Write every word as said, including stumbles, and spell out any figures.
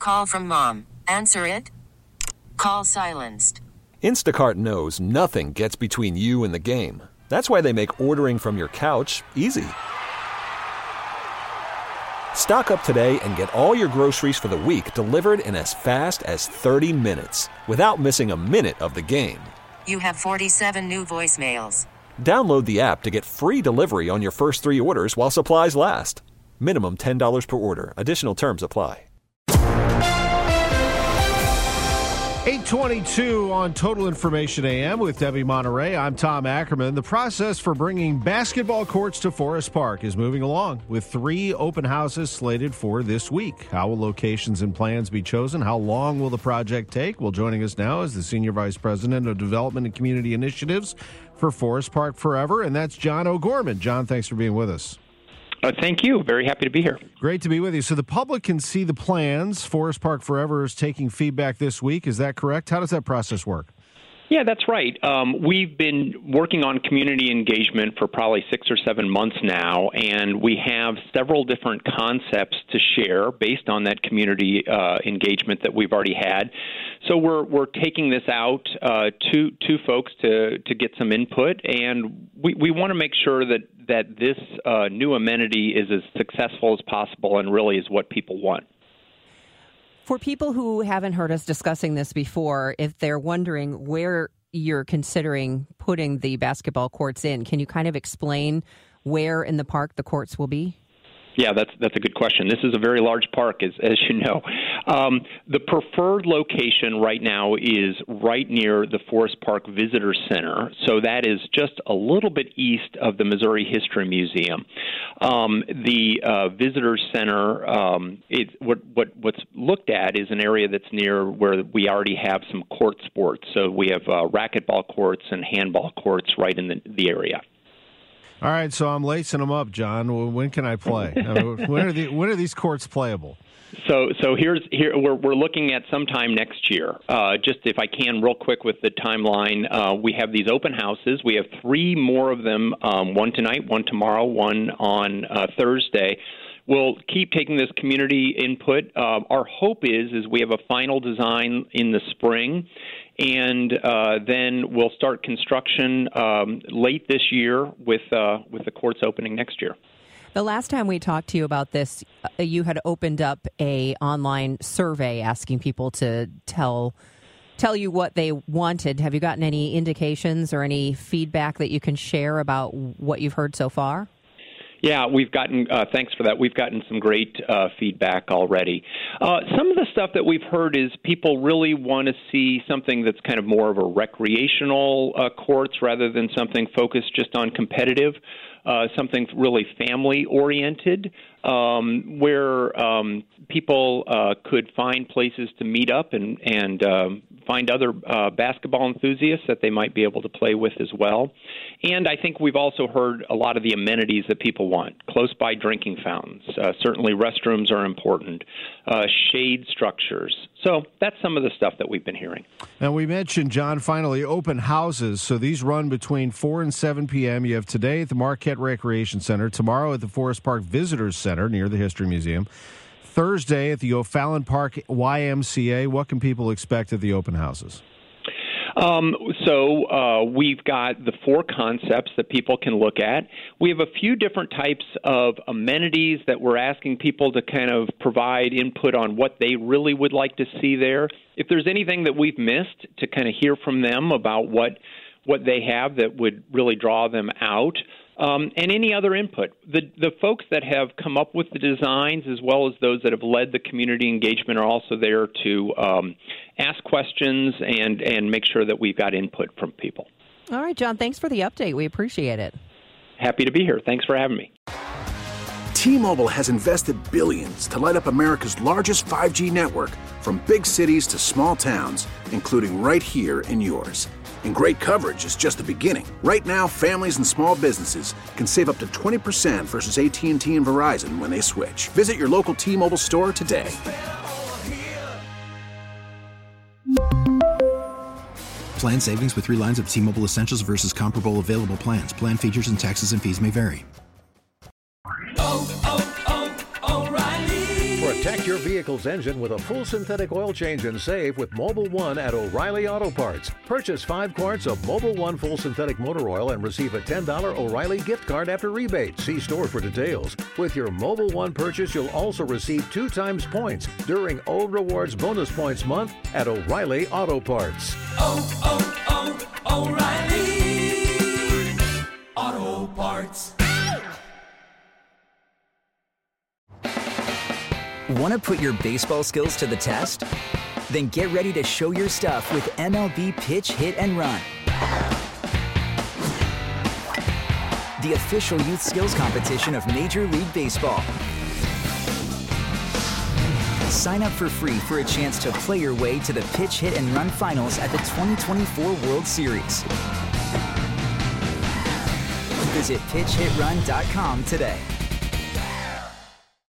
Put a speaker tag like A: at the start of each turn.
A: Call from mom. Answer it. Call silenced.
B: Instacart knows nothing gets between you and the game. That's why they make ordering from your couch easy. Stock up today and get all your groceries for the week delivered in as fast as thirty minutes without missing a minute of the game.
A: You have forty-seven new voicemails.
B: Download the app to get free delivery on your first three orders while supplies last. Minimum ten dollars per order. Additional terms apply.
C: eight twenty-two on Total Information A M with Debbie Monterey. I'm Tom Ackerman. The process for bringing basketball courts to Forest Park is moving along with three open houses slated for this week. How will locations and plans be chosen? How long will the project take? Well, joining us now is the Senior Vice President of Development and Community Initiatives for Forest Park Forever, and that's John O'Gorman. John, thanks for being with us.
D: Uh, thank you. Very happy to be here.
C: Great to be with you. So the public can see the plans. Forest Park Forever is taking feedback this week. Is that correct? How does that process work?
D: Yeah, that's right. Um, we've been working on community engagement for probably six or seven months now, and we have several different concepts to share based on that community uh, engagement that we've already had. So we're we're taking this out uh, to to folks to to get some input, and we, we want to make sure that that this uh, new amenity is as successful as possible and really is what people want.
E: For people who haven't heard us discussing this before, if they're wondering where you're considering putting the basketball courts in, can you kind of explain where in the park the courts will be?
D: Yeah, that's that's a good question. This is a very large park, as as you know. Um, the preferred location right now is right near the Forest Park Visitor Center, so that is just a little bit east of the Missouri History Museum. Um, the uh, Visitor Center, um, it, what, what what's looked at is an area that's near where we already have some court sports. So we have uh, racquetball courts and handball courts right in the, the area.
C: All right, so I'm lacing them up, John. When can I play? I mean, when are the, when are these courts playable?
D: So, so here's here we're we're looking at sometime next year. Uh, just if I can, real quick with the timeline, uh, we have these open houses. We have three more of them. Um, one tonight, one tomorrow, one on uh, Thursday. We'll keep taking this community input. Uh, our hope is is we have a final design in the spring, and uh, then we'll start construction um, late this year with uh, with the courts opening next year.
E: The last time we talked to you about this, uh, you had opened up a online survey asking people to tell tell you what they wanted. Have you gotten any indications or any feedback that you can share about what you've heard so far?
D: Yeah, we've gotten, uh, thanks for that, we've gotten some great uh, feedback already. Uh, some of the stuff that we've heard is people really want to see something that's kind of more of a recreational uh, courts rather than something focused just on competitive, uh, something really family-oriented, um, where um, people uh, could find places to meet up and, and um, find other uh, basketball enthusiasts that they might be able to play with as well. And I think we've also heard a lot of the amenities that people want. Close-by drinking fountains. Uh, certainly restrooms are important. Uh, shade structures. So that's some of the stuff that we've been hearing.
C: And we mentioned, John, finally, open houses. So these run between four and seven p.m. You have today at the Marquette Recreation Center, tomorrow at the Forest Park Visitors Center near the History Museum, Thursday at the O'Fallon Park Y M C A. What can people expect at the open houses?
D: Um, so uh, we've got the four concepts that people can look at. We have a few different types of amenities that we're asking people to kind of provide input on what they really would like to see there. If there's anything that we've missed, to kind of hear from them about what what they have that would really draw them out. Um, and any other input. The the folks that have come up with the designs, as well as those that have led the community engagement, are also there to um, ask questions and, and make sure that we've got input from people.
E: All right, John, thanks for the update. We appreciate it.
D: Happy to be here. Thanks for having me.
F: T-Mobile has invested billions to light up America's largest five G network, from big cities to small towns, including right here in yours. And great coverage is just the beginning. Right now, families and small businesses can save up to twenty percent versus A T and T and Verizon when they switch. Visit your local T-Mobile store today.
G: Plan savings with three lines of T-Mobile Essentials versus comparable available plans. Plan features and taxes and fees may vary.
H: Oh, oh, oh, O'Reilly.
I: Protect your
H: vehicle's engine with a full synthetic oil change and save with Mobil one at O'Reilly Auto Parts. Purchase five quarts of Mobil one full synthetic motor oil and receive a ten dollars O'Reilly gift card after rebate. See store for details. With your Mobil one purchase, you'll also receive two times points during O Rewards Bonus Points Month at O'Reilly Auto Parts.
I: Oh, oh, oh, O'Reilly Auto Parts.
J: Want to put your baseball skills to the test? Then get ready to show your stuff with M L B Pitch, Hit, and Run, the official youth skills competition of Major League Baseball. Sign up for free for a chance to play your way to the Pitch, Hit, and Run finals at the twenty twenty-four World Series. Visit pitch hit run dot com today.